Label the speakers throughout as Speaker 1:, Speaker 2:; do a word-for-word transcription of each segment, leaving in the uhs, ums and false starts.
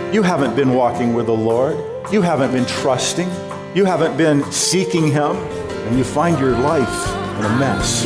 Speaker 1: You haven't been walking with the Lord. You haven't been trusting. You haven't been seeking Him, and you find your life in a mess.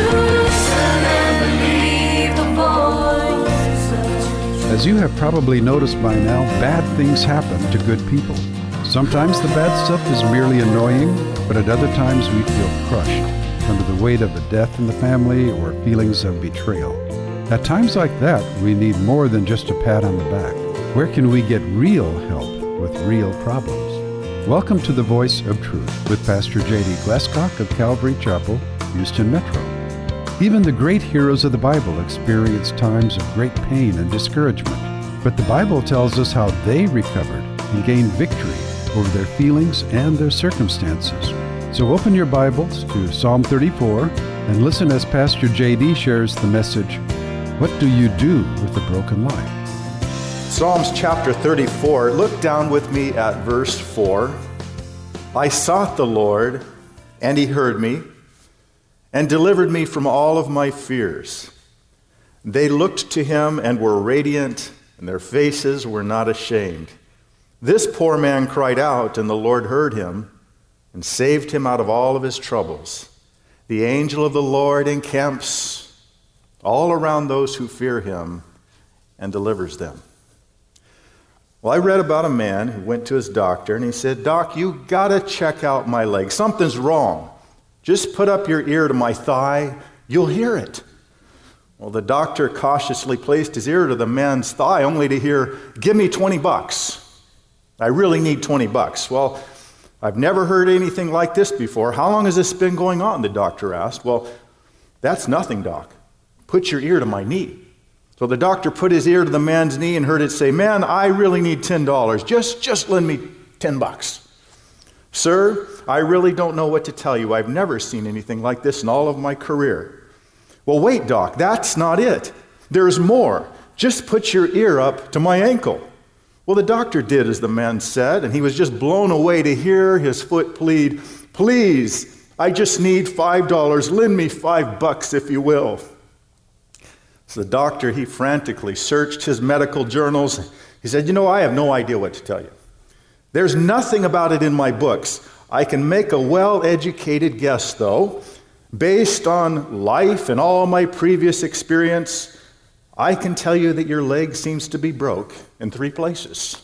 Speaker 2: As you have probably noticed by now, bad things happen to good people. Sometimes the bad stuff is merely annoying, but at other times we feel crushed under the weight of a death in the family or feelings of betrayal. At times like that, we need more than just a pat on the back. Where can we get real help with real problems? Welcome to The Voice of Truth with Pastor J D Gleskock of Calvary Chapel, Houston Metro. Even the great heroes of the Bible experienced times of great pain and discouragement, but the Bible tells us how they recovered and gained victory over their feelings and their circumstances. So open your Bibles to Psalm thirty-four and listen as Pastor J D shares the message, What Do You Do with a Broken Life?
Speaker 1: Psalms chapter thirty-four, look down with me at verse four. I sought the Lord, and He heard me, and delivered me from all of my fears. They looked to Him and were radiant, and their faces were not ashamed. This poor man cried out, and the Lord heard him, and saved him out of all of his troubles. The angel of the Lord encamps all around those who fear Him, and delivers them. Well, I read about a man who went to his doctor, and he said, Doc, you gotta check out my leg. Something's wrong. Just put up your ear to my thigh, you'll hear it. Well, the doctor cautiously placed his ear to the man's thigh, only to hear, give me twenty bucks. I really need twenty bucks. Well, I've never heard anything like this before. How long has this been going on? The doctor asked. Well, that's nothing, Doc. Put your ear to my knee. So the doctor put his ear to the man's knee and heard it say, man, I really need ten dollars. Just, just lend me ten bucks. Sir, I really don't know what to tell you. I've never seen anything like this in all of my career. Well, wait, Doc, that's not it. There's more. Just put your ear up to my ankle. Well, the doctor did as the man said, and he was just blown away to hear his foot plead, please, I just need five dollars. Lend me five bucks if you will. So the doctor, he frantically searched his medical journals. He said, you know, I have no idea what to tell you. There's nothing about it in my books. I can make a well-educated guess, though. Based on life and all my previous experience, I can tell you that your leg seems to be broke in three places.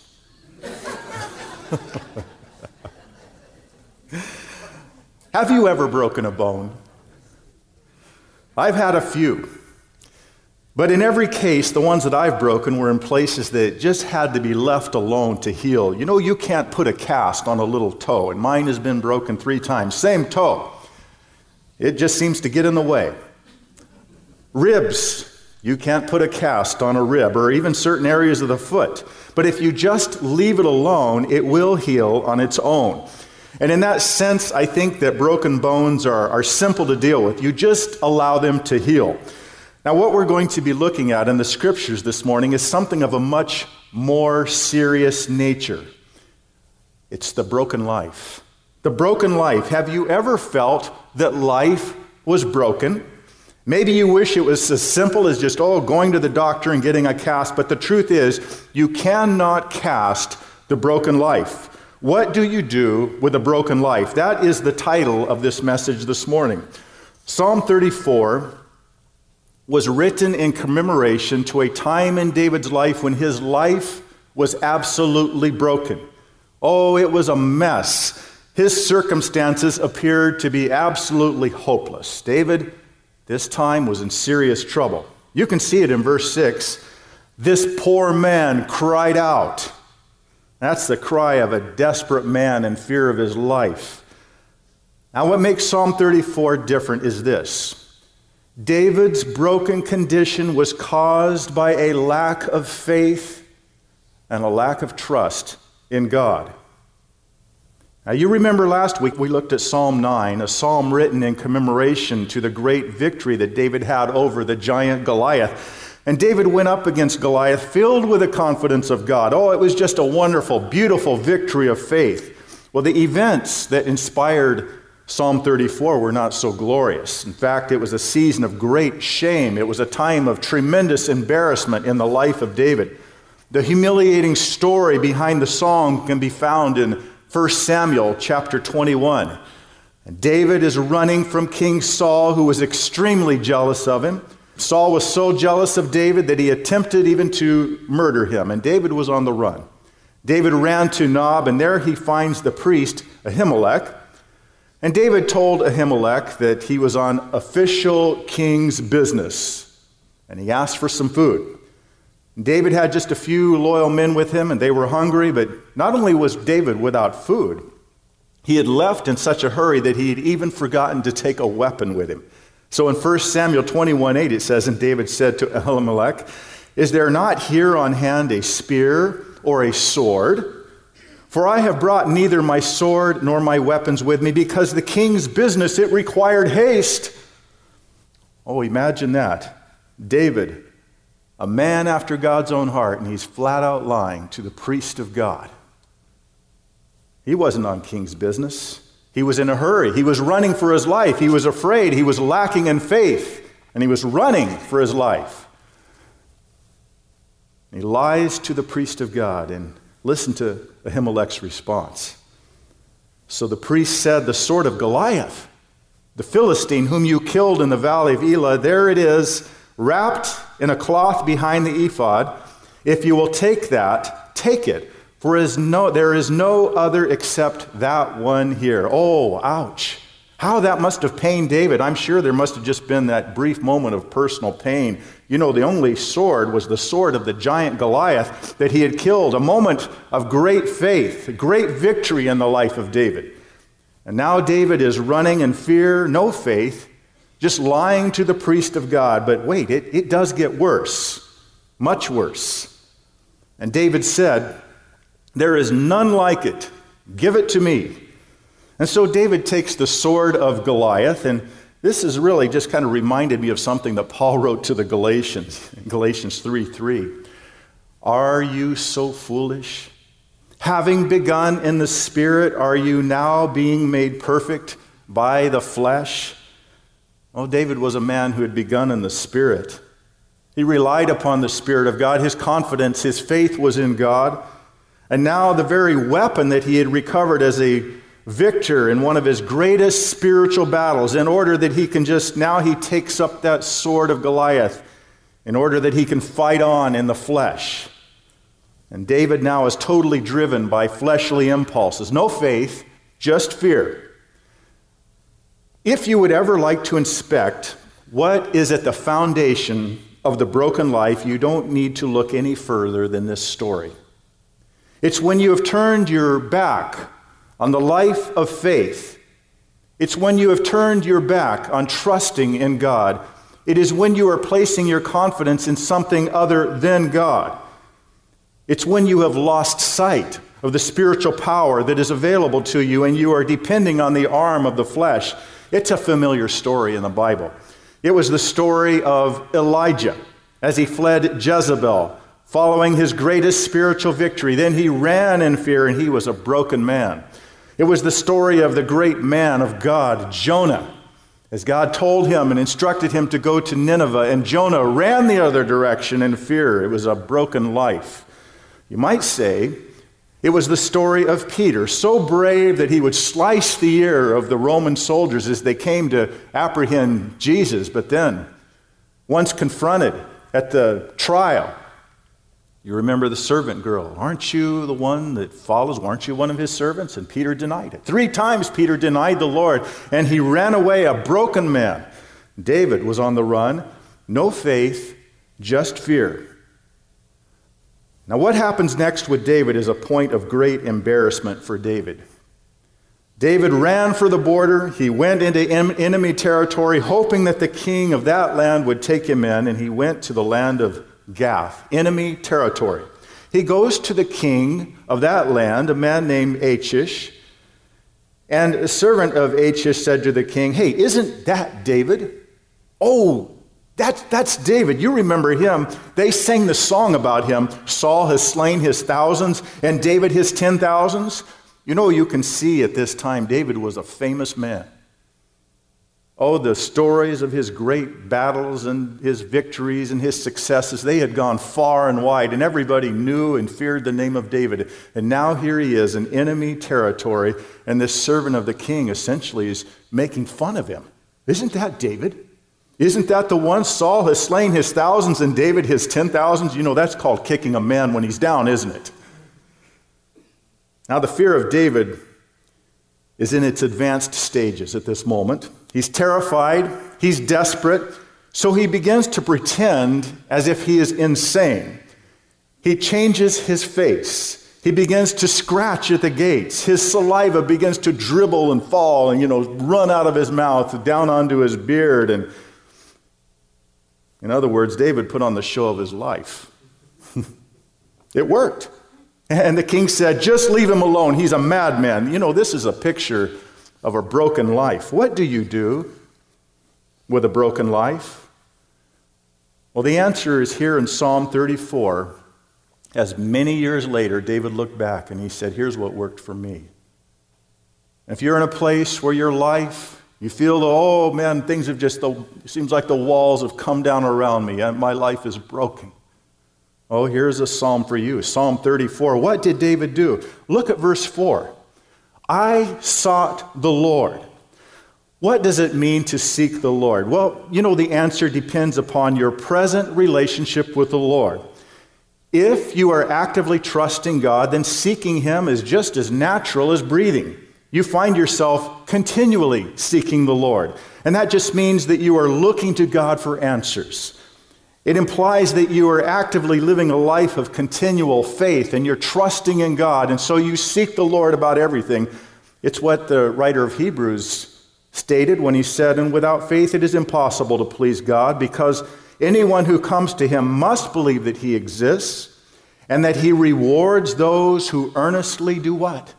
Speaker 1: Have you ever broken a bone? I've had a few. But in every case, the ones that I've broken were in places that just had to be left alone to heal. You know, you can't put a cast on a little toe, and mine has been broken three times. Same toe. It just seems to get in the way. Ribs. You can't put a cast on a rib, or even certain areas of the foot. But if you just leave it alone, it will heal on its own. And in that sense, I think that broken bones are, are simple to deal with. You just allow them to heal. Now, what we're going to be looking at in the scriptures this morning is something of a much more serious nature. It's the broken life. The broken life. Have you ever felt that life was broken? Maybe you wish it was as simple as just, oh, going to the doctor and getting a cast, but the truth is, you cannot cast the broken life. What do you do with a broken life? That is the title of this message this morning. Psalm thirty-four was written in commemoration to a time in David's life when his life was absolutely broken. Oh, it was a mess. His circumstances appeared to be absolutely hopeless. David, this time, was in serious trouble. You can see it in verse six. This poor man cried out. That's the cry of a desperate man in fear of his life. Now, what makes Psalm thirty-four different is this. David's broken condition was caused by a lack of faith and a lack of trust in God. Now, you remember last week we looked at Psalm nine, a psalm written in commemoration to the great victory that David had over the giant Goliath. And David went up against Goliath filled with the confidence of God. Oh, it was just a wonderful, beautiful victory of faith. Well, the events that inspired Psalm thirty-four were not so glorious. In fact, it was a season of great shame. It was a time of tremendous embarrassment in the life of David. The humiliating story behind the song can be found in First Samuel chapter twenty-one. And David is running from King Saul, who was extremely jealous of him. Saul was so jealous of David that he attempted even to murder him, and David was on the run. David ran to Nob, and there he finds the priest Ahimelech. And David told Ahimelech that he was on official king's business, and he asked for some food. David had just a few loyal men with him, and they were hungry, but not only was David without food, he had left in such a hurry that he had even forgotten to take a weapon with him. So in First Samuel twenty-one eight, it says, "And David said to Ahimelech, 'Is there not here on hand a spear or a sword? For I have brought neither my sword nor my weapons with me, because the king's business, it required haste.'" Oh, imagine that. David, a man after God's own heart, and he's flat out lying to the priest of God. He wasn't on king's business. He was in a hurry. He was running for his life. He was afraid. He was lacking in faith, and he was running for his life. He lies to the priest of God, and listen to Ahimelech's response. So the priest said, "The sword of Goliath, the Philistine whom you killed in the valley of Elah, there it is, wrapped in a cloth behind the ephod. If you will take that, take it, for is no, there is no other except that one here." Oh, ouch. How that must have pained David. I'm sure there must have just been that brief moment of personal pain. You know, the only sword was the sword of the giant Goliath that he had killed. A moment of great faith, a great victory in the life of David. And now David is running in fear, no faith, just lying to the priest of God. But wait, it, it does get worse, much worse. And David said, "There is none like it. Give it to me." And so David takes the sword of Goliath, and this has really just kind of reminded me of something that Paul wrote to the Galatians, in Galatians three three. "Are you so foolish? Having begun in the Spirit, are you now being made perfect by the flesh?" Oh, David was a man who had begun in the Spirit. He relied upon the Spirit of God. His confidence, his faith was in God. And now the very weapon that he had recovered as a victor in one of his greatest spiritual battles, in order that he can just, now he takes up that sword of Goliath in order that he can fight on in the flesh. And David now is totally driven by fleshly impulses. No faith, just fear. If you would ever like to inspect what is at the foundation of the broken life, you don't need to look any further than this story. It's when you have turned your back on the life of faith. It's when you have turned your back on trusting in God. It is when you are placing your confidence in something other than God. It's when you have lost sight of the spiritual power that is available to you and you are depending on the arm of the flesh. It's a familiar story in the Bible. It was the story of Elijah as he fled Jezebel, following his greatest spiritual victory. Then he ran in fear, and he was a broken man. It was the story of the great man of God, Jonah, as God told him and instructed him to go to Nineveh, and Jonah ran the other direction in fear. It was a broken life. You might say it was the story of Peter, so brave that he would slice the ear of the Roman soldiers as they came to apprehend Jesus, but then, once confronted at the trial, you remember the servant girl. "Aren't you the one that follows? Aren't you one of his servants?" And Peter denied it. Three times Peter denied the Lord, and he ran away a broken man. David was on the run. No faith, just fear. Now what happens next with David is a point of great embarrassment for David. David ran for the border. He went into enemy territory, hoping that the king of that land would take him in, and he went to the land of Gath, enemy territory. He goes to the king of that land, a man named Achish, and a servant of Achish said to the king, "Hey, isn't that David?" "Oh, that's, that's David. You remember him. They sang the song about him. Saul has slain his thousands and David his ten thousands. You know, you can see at this time David was a famous man. Oh, the stories of his great battles and his victories and his successes, they had gone far and wide, and everybody knew and feared the name of David. And now here he is in enemy territory, and this servant of the king essentially is making fun of him. Isn't that David? Isn't that the one? Saul has slain his thousands and David his ten thousands. You know, that's called kicking a man when he's down, isn't it? Now, the fear of David is in its advanced stages at this moment. He's terrified, he's desperate, so he begins to pretend as if he is insane. He changes his face. He begins to scratch at the gates. His saliva begins to dribble and fall and, you know, run out of his mouth, down onto his beard. And in other words, David put on the show of his life. It worked. And the king said, just leave him alone. He's a madman. You know, this is a picture of a broken life. What do you do with a broken life? Well, the answer is here in Psalm thirty-four. As many years later, David looked back and he said, here's what worked for me. If you're in a place where your life, you feel, oh man, things have just, it seems like the walls have come down around me. My life is broken. Oh, here's a psalm for you. Psalm thirty-four. What did David do? Look at verse four. I sought the Lord. What does it mean to seek the Lord? Well, you know, the answer depends upon your present relationship with the Lord. If you are actively trusting God, then seeking Him is just as natural as breathing. You find yourself continually seeking the Lord. And that just means that you are looking to God for answers. It implies that you are actively living a life of continual faith and you're trusting in God, and so you seek the Lord about everything. It's what the writer of Hebrews stated when he said, and without faith it is impossible to please God, because anyone who comes to Him must believe that He exists and that He rewards those who earnestly do what?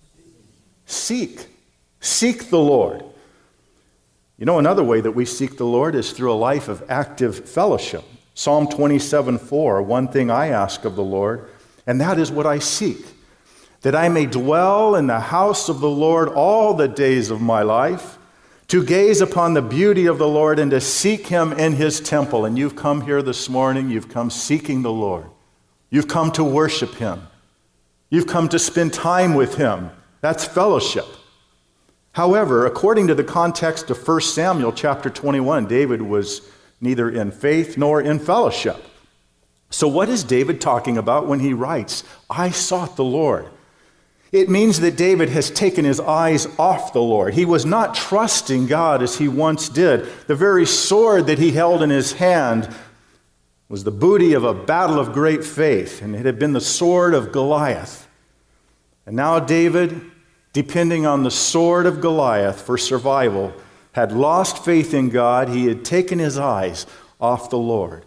Speaker 1: Seek. Seek the Lord. You know, another way that we seek the Lord is through a life of active fellowship. Psalm twenty-seven four, one thing I ask of the Lord, and that is what I seek, that I may dwell in the house of the Lord all the days of my life, to gaze upon the beauty of the Lord and to seek Him in His temple. And you've come here this morning, you've come seeking the Lord. You've come to worship Him. You've come to spend time with Him. That's fellowship. However, according to the context of First Samuel chapter twenty-one, David was neither in faith nor in fellowship. So what is David talking about when he writes, I sought the Lord? It means that David has taken his eyes off the Lord. He was not trusting God as he once did. The very sword that he held in his hand was the booty of a battle of great faith, and it had been the sword of Goliath. And now David, depending on the sword of Goliath for survival, had lost faith in God. He had taken his eyes off the Lord.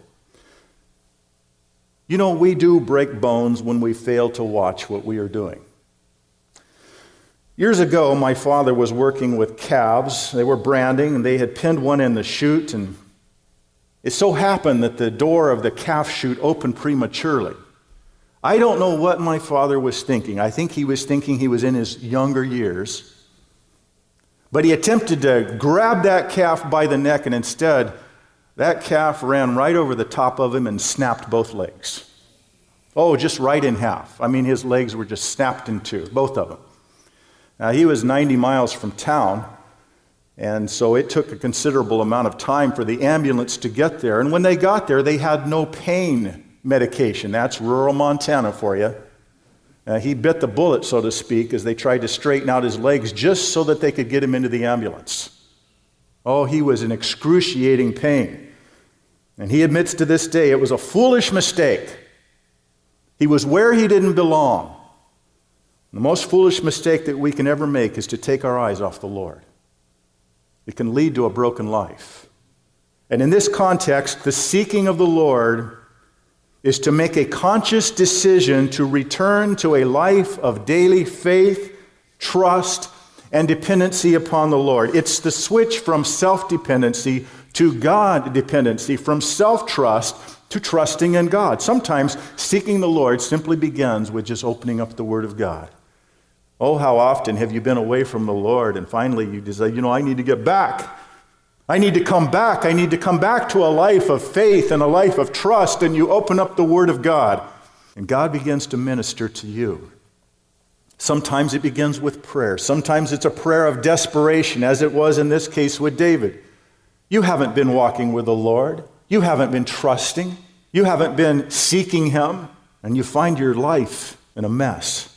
Speaker 1: You know, we do break bones when we fail to watch what we are doing. Years ago, my father was working with calves. They were branding, and they had pinned one in the chute, and it so happened that the door of the calf chute opened prematurely. I don't know what my father was thinking. I think he was thinking he was in his younger years. But he attempted to grab that calf by the neck, and instead, that calf ran right over the top of him and snapped both legs. Oh, just right in half. I mean, his legs were just snapped in two, both of them. Now, he was ninety miles from town, and so it took a considerable amount of time for the ambulance to get there. And when they got there, they had no pain medication. That's rural Montana for you. Uh, he bit the bullet, so to speak, as they tried to straighten out his legs just so that they could get him into the ambulance. Oh, he was in excruciating pain. And he admits to this day it was a foolish mistake. He was where he didn't belong. The most foolish mistake that we can ever make is to take our eyes off the Lord. It can lead to a broken life. And in this context, the seeking of the Lord is to make a conscious decision to return to a life of daily faith, trust, and dependency upon the Lord. It's the switch from self-dependency to God-dependency, from self-trust to trusting in God. Sometimes seeking the Lord simply begins with just opening up the Word of God. Oh, how often have you been away from the Lord and finally you decide, you know, I need to get back. I need to come back. I need to come back to a life of faith and a life of trust. And you open up the Word of God, and God begins to minister to you. Sometimes it begins with prayer. Sometimes it's a prayer of desperation, as it was in this case with David. You haven't been walking with the Lord. You haven't been trusting. You haven't been seeking Him. And you find your life in a mess.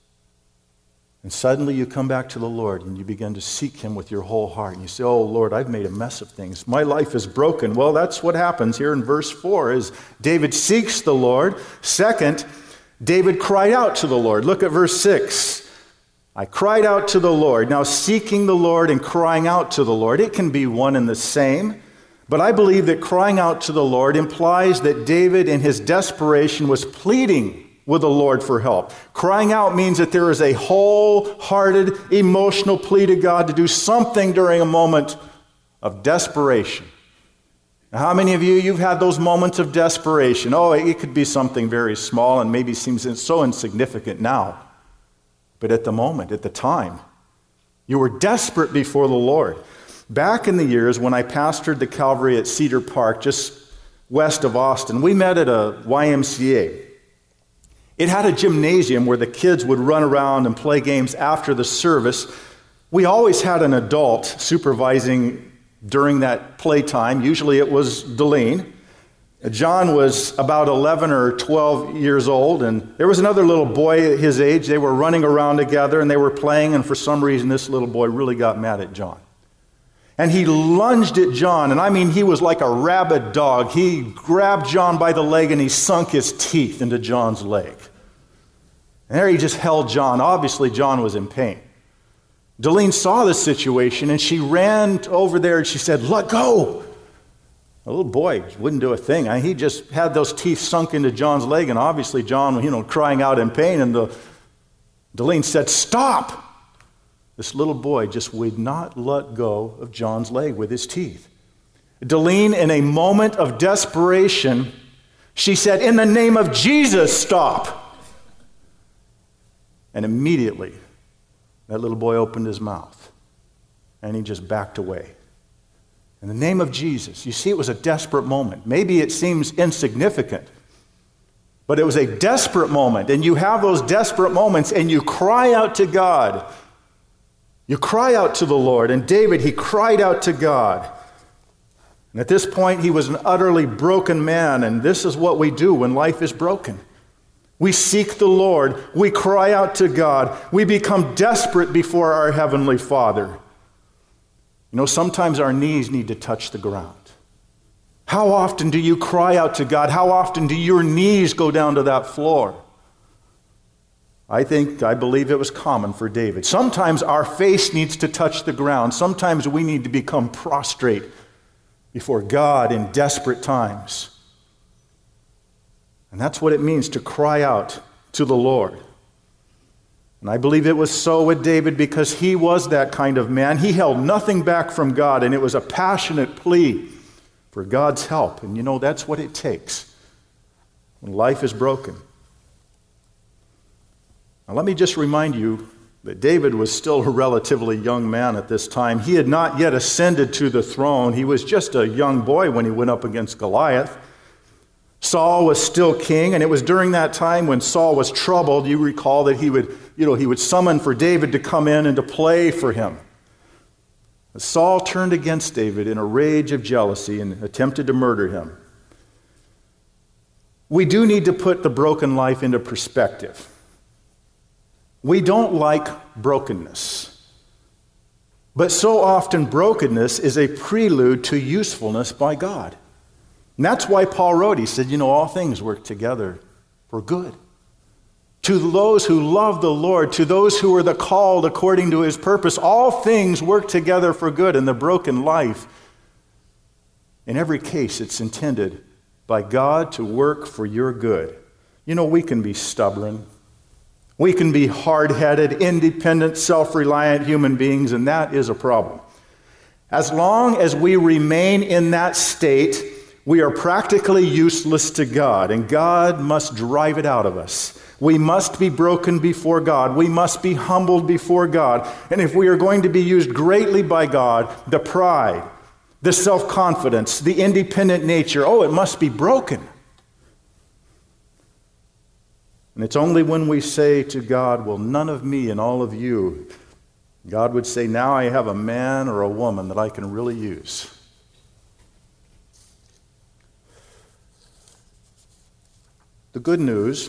Speaker 1: And suddenly you come back to the Lord and you begin to seek Him with your whole heart. And you say, oh, Lord, I've made a mess of things. My life is broken. Well, that's what happens here in verse four is David seeks the Lord. Second, David cried out to the Lord. Look at verse six. I cried out to the Lord. Now, seeking the Lord and crying out to the Lord, it can be one and the same. But I believe that crying out to the Lord implies that David in his desperation was pleading with the Lord for help. Crying out means that there is a wholehearted, emotional plea to God to do something during a moment of desperation. Now, how many of you, you've had those moments of desperation? Oh, it could be something very small and maybe seems so insignificant now. But at the moment, at the time, you were desperate before the Lord. Back in the years when I pastored the Calvary at Cedar Park, just west of Austin, we met at a Y M C A. It had a gymnasium where the kids would run around and play games after the service. We always had an adult supervising during that playtime. Usually it was Deline. John was about eleven or twelve years old, and there was another little boy his age. They were running around together, and they were playing, and for some reason this little boy really got mad at John. And he lunged at John, and I mean he was like a rabid dog. He grabbed John by the leg, and he sunk his teeth into John's leg. And there he just held John. Obviously, John was in pain. Deline saw the situation, and she ran over there, and she said, let go. The little boy wouldn't do a thing. I mean, he just had those teeth sunk into John's leg, and obviously John, you know, crying out in pain, and the, Deline said, stop. This little boy just would not let go of John's leg with his teeth. Deline, in a moment of desperation, she said, in the name of Jesus, stop. And immediately, that little boy opened his mouth, and he just backed away. In the name of Jesus. You see, it was a desperate moment. Maybe it seems insignificant, but it was a desperate moment, and you have those desperate moments, and you cry out to God. You cry out to the Lord, and David, he cried out to God. And at this point, he was an utterly broken man, and this is what we do when life is broken. We seek the Lord. We cry out to God. We become desperate before our Heavenly Father. You know, sometimes our knees need to touch the ground. How often do you cry out to God? How often do your knees go down to that floor? I think, I believe it was common for David. Sometimes our face needs to touch the ground. Sometimes we need to become prostrate before God in desperate times. And that's what it means to cry out to the Lord. And I believe it was so with David because he was that kind of man. He held nothing back from God, and it was a passionate plea for God's help. And you know, that's what it takes when life is broken. Now, let me just remind you that David was still a relatively young man at this time. He had not yet ascended to the throne. He was just a young boy when he went up against Goliath. Saul was still king, and it was during that time when Saul was troubled. You recall that he would, you know, he would summon for David to come in and to play for him. Saul turned against David in a rage of jealousy and attempted to murder him. We do need to put the broken life into perspective. We don't like brokenness, but so often brokenness is a prelude to usefulness by God. And that's why Paul wrote, he said, you know, all things work together for good. To those who love the Lord, to those who are the called according to his purpose, all things work together for good in the broken life. In every case, it's intended by God to work for your good. You know, we can be stubborn. We can be hard-headed, independent, self-reliant human beings, and that is a problem. As long as we remain in that state, we are practically useless to God, and God must drive it out of us. We must be broken before God. We must be humbled before God. And if we are going to be used greatly by God, the pride, the self-confidence, the independent nature. Oh, it must be broken. And it's only when we say to God, well, none of me and all of you, God would say, now I have a man or a woman that I can really use. The good news,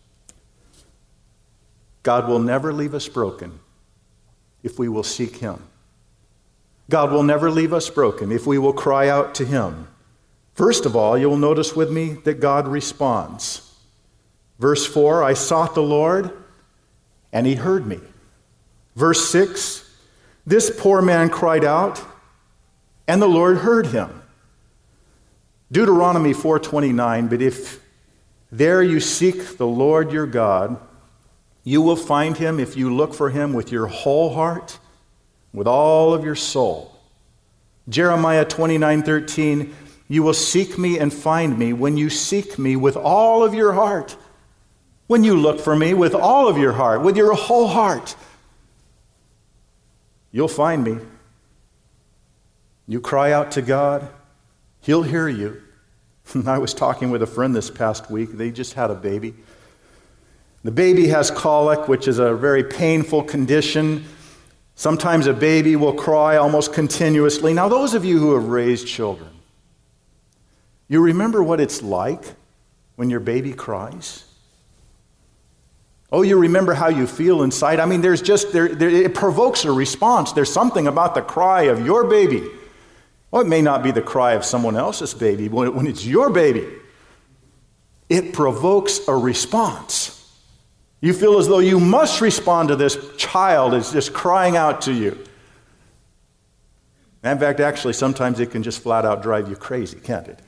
Speaker 1: God will never leave us broken if we will seek Him. God will never leave us broken if we will cry out to Him. First of all, you'll notice with me that God responds. Verse four, I sought the Lord, and He heard me. Verse six, this poor man cried out, and the Lord heard him. Deuteronomy four twenty-nine, but if there you seek the Lord your God, you will find Him if you look for Him with your whole heart, with all of your soul. Jeremiah twenty-nine thirteen, you will seek me and find me when you seek me with all of your heart. When you look for me with all of your heart, with your whole heart, you'll find me. You cry out to God, He'll hear you. I was talking with a friend this past week. They just had a baby. The baby has colic, which is a very painful condition. Sometimes a baby will cry almost continuously. Now, those of you who have raised children, you remember what it's like when your baby cries? Oh, you remember how you feel inside? I mean, there's just, there, there, it provokes a response. There's something about the cry of your baby. Well, it may not be the cry of someone else's baby, but when it's your baby, it provokes a response. You feel as though you must respond to this child that's just crying out to you. In fact, actually, sometimes it can just flat out drive you crazy, can't it?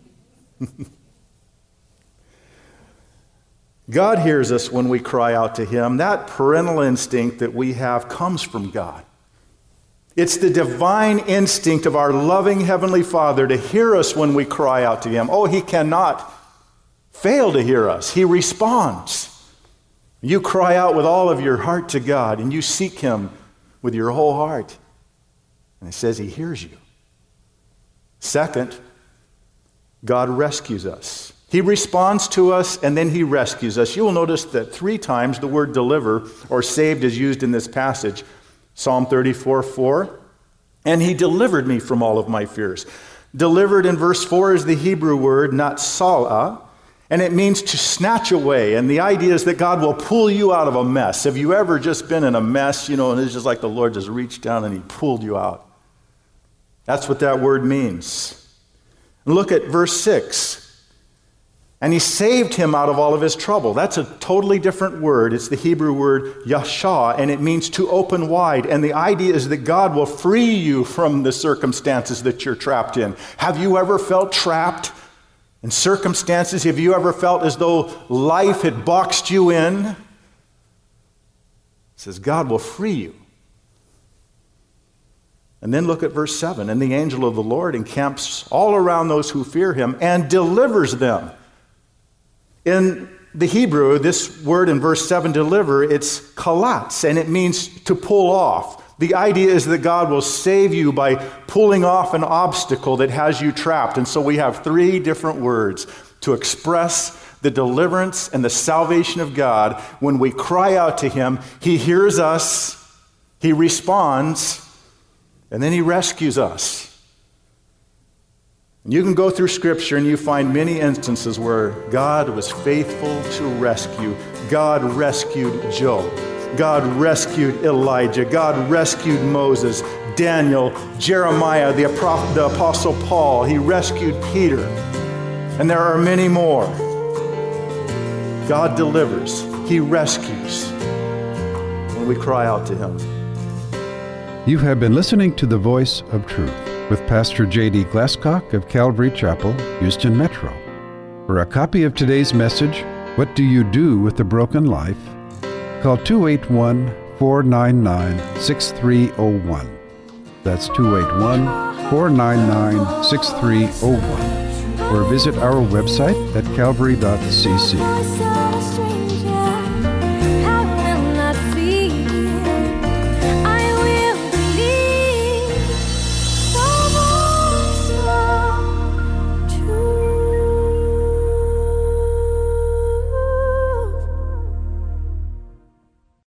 Speaker 1: God hears us when we cry out to Him. That parental instinct that we have comes from God. It's the divine instinct of our loving Heavenly Father to hear us when we cry out to Him. Oh, He cannot fail to hear us. He responds. You cry out with all of your heart to God, and you seek Him with your whole heart. And it says He hears you. Second, God rescues us. He responds to us, and then He rescues us. You will notice that three times the word deliver or saved is used in this passage. Psalm thirty-four four, and He delivered me from all of my fears. Delivered in verse four is the Hebrew word natsala, and it means to snatch away. And the idea is that God will pull you out of a mess. Have you ever just been in a mess, you know, and it's just like the Lord just reached down and He pulled you out? That's what that word means. And look at verse six. And He saved him out of all of his trouble. That's a totally different word. It's the Hebrew word yashah, and it means to open wide. And the idea is that God will free you from the circumstances that you're trapped in. Have you ever felt trapped in circumstances? Have you ever felt as though life had boxed you in? It says God will free you. And then look at verse seven. And the angel of the Lord encamps all around those who fear Him and delivers them. In the Hebrew, this word in verse seven, deliver, it's kalatz, and it means to pull off. The idea is that God will save you by pulling off an obstacle that has you trapped. And so we have three different words to express the deliverance and the salvation of God. When we cry out to Him, He hears us, He responds, and then He rescues us. And you can go through Scripture and you find many instances where God was faithful to rescue. God rescued Job. God rescued Elijah. God rescued Moses, Daniel, Jeremiah, the, the Apostle Paul. He rescued Peter. And there are many more. God delivers. He rescues when we cry out to Him.
Speaker 2: You have been listening to The Voice of Truth with Pastor J D Glasscock of Calvary Chapel, Houston Metro. For a copy of today's message, What Do You Do with the Broken Life? Call two eight one, four nine nine, six three zero one. That's two eight one, four nine nine, six three zero one. Or visit our website at calvary dot c c.